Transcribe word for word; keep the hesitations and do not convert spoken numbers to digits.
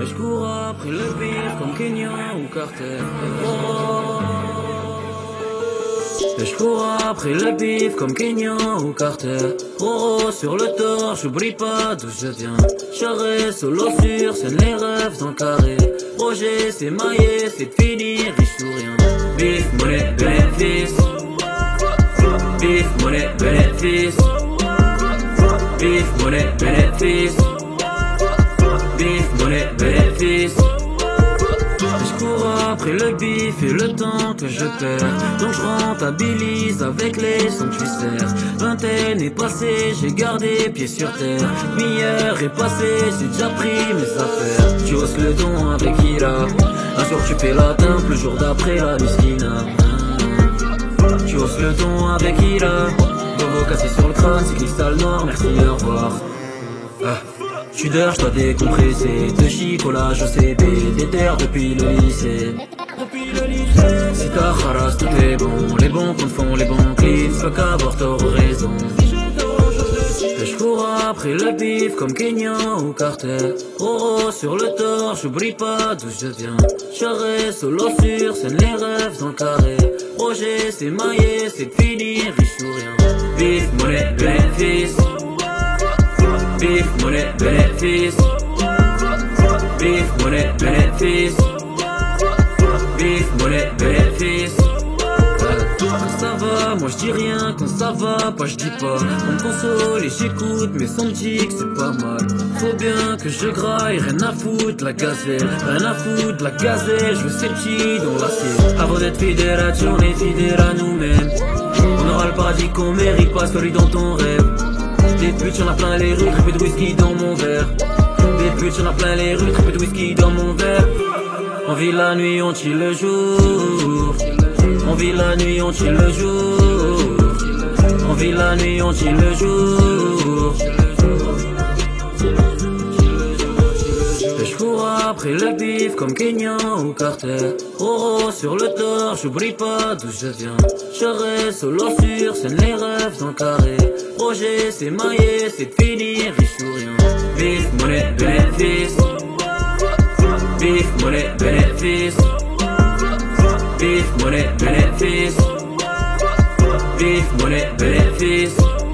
Je cours après le bif comme Kenya ou Carter. Et je cours après le bif comme Kenya ou Carter. Roro sur le torse, j'oublie pas d'où je viens. Charré, solo sur scène, les rêves dans le carré. Projet, c'est maillé, c'est de finir, riche ou rien. Bif, monnaie, bénéfice. Bif, monnaie, bénéfice. Bif, monnaie, bénéfice. Bif, monnaie, bénéfice. Je cours après le bif et le temps que je perds. Donc je rentabilise avec les sons que tu sers. Vingtaine est passée, j'ai gardé pied sur terre. Meilleur est passé, j'ai déjà pris mes affaires. Tu hausses le don avec Ira. Un jour tu fais la teinte, le jour d'après la Lucina. Tu hausses le ton avec Ira. Bobo cassé sur le crâne, c'est cristal noir, merci, au revoir. Ah. J'suis d'air, j'dois décompresser. De chicolage au C B, déterre depuis le lycée. Depuis le lycée. Si t'as haras, tout est bon. Les bons comptes font les bons cleans. Faut qu'avoir t'auras raison. Et j'cours après le bif comme Kenya ou Carter. Roro sur le torse, j'oublie pas d'où je viens. Charré, solo sur scène, les rêves dans le carré. Projet, c'est maillé, c'est de finir, riche ou rien. Bif, monnaie, bénéfice. Bif, monnaie, bénéfice. Bif, monnaie, bénéfice. Bif, monnaie, bénéfice. Quand ça va, moi je dis rien. Quand ça va pas, je dis pas. On me console et j'écoute, mais son me dit que c'est pas mal. Faut bien que je graille, rien à foutre la gazelle. Rien à foutre la gazelle, je veux ces petits dans l'assiette. Avant d'être fidèle à Dieu, on est fidèle à nous-mêmes. On aura le paradis qu'on mérite, pas celui dans ton rêve. Des putes, y'en a plein les rues, très peu de whisky dans mon verre. Des putes, y'en a plein les rues, très peu de whisky dans mon verre. On vit la nuit, on chill le jour. On vit la nuit, on chill le jour. On vit la nuit, on chill le jour. Et je cours après le bif comme Kenya ou Carter. Roro sur le torse, j'oublie pas d'où je viens. Charré, solo sur scène, les rêves dans le carré. Projet, c'est maillé, c'est de finir, riche ou rien. Bif, monnaie, bénéfice. Bif, monnaie, bénéfice. Bif, monnaie, bénéfice. Bif, monnaie, bénéfice.